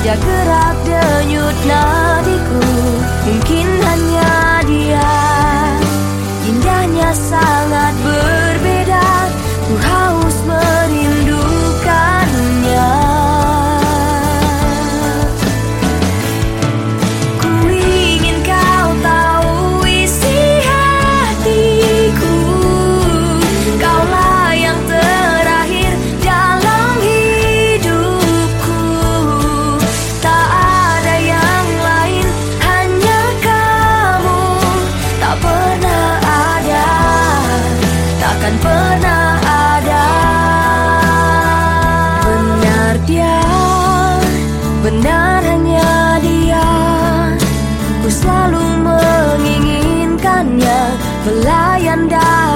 setiap gerak denyut nadiku. Mungkin hanya dia, indahnya sangat berbeda. Ku haus merindukannya. Ku ingin kau tahu isi hatiku. Kaulah yang terakhir dalam hidupku. Tak ada yang lain, hanya kamu. Tak pernah ada, takkan pernah ada. Benar dia, benar hanya dia. Ku selalu menginginkannya, melayan